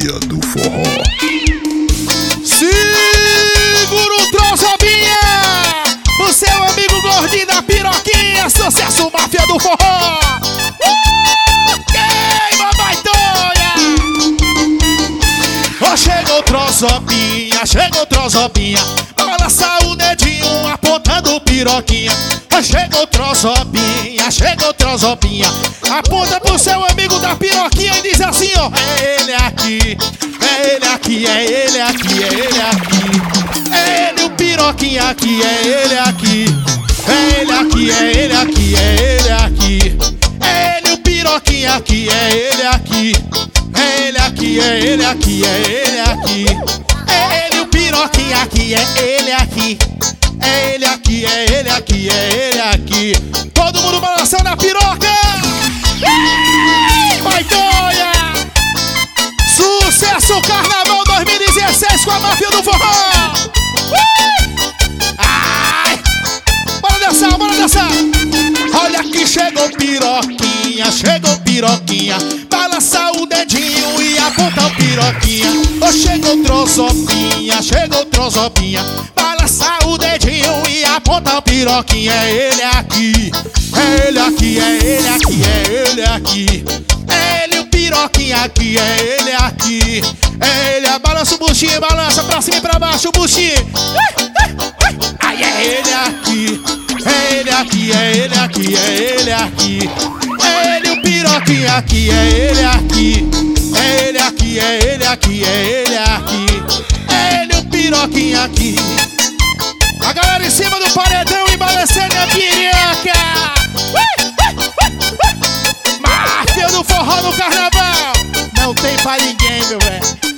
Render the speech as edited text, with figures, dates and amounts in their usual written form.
Máfia do Forró. Segura o Trozobinha, o seu amigo gordinho da piroquinha, sucesso Máfia do Forró. Queima, baitoia! Oh, chegou o Trozobinha, balança o dedinho apontando piroquinha. Oh, chegou o Trozobinha, aponta pro seu amigo da piroquinha e diz assim, ó: é ele aqui, é ele aqui, é ele aqui, é ele aqui. É ele o piroquinha aqui, é ele aqui. É ele aqui, é ele aqui, é ele aqui. É ele o piroquinha aqui, é ele aqui. É ele aqui, é ele aqui, é ele aqui. É ele o piroquinha aqui, é ele aqui. É ele aqui, é ele aqui, é ele aqui. Todo mundo balançando a piroca. Baitoia! Sucesso Carnaval 2016 com a Máfia do Forró. Ai! Bora dançar, bora dançar. Olha que chegou piroquinha, balança o dedinho e aponta o piroquinha. Oh, chegou Trozobinha, balança o dedinho e aponta o piroquinha. É ele aqui, é ele aqui, é ele aqui, é ele aqui. É ele o piroquinha aqui, é ele aqui. É ele, balança o buchinho, balança pra cima e pra baixo o buchinho. Ai, é ele aqui, é ele aqui, é ele aqui, é ele aqui. É ele o piroquinha aqui, é ele aqui. É ele aqui, é ele aqui, é ele aqui. É ele o piroquinha aqui. A galera em cima do paredão e balançando a piroca. Máfia do Forró no Carnaval. Não tem pra ninguém, meu velho.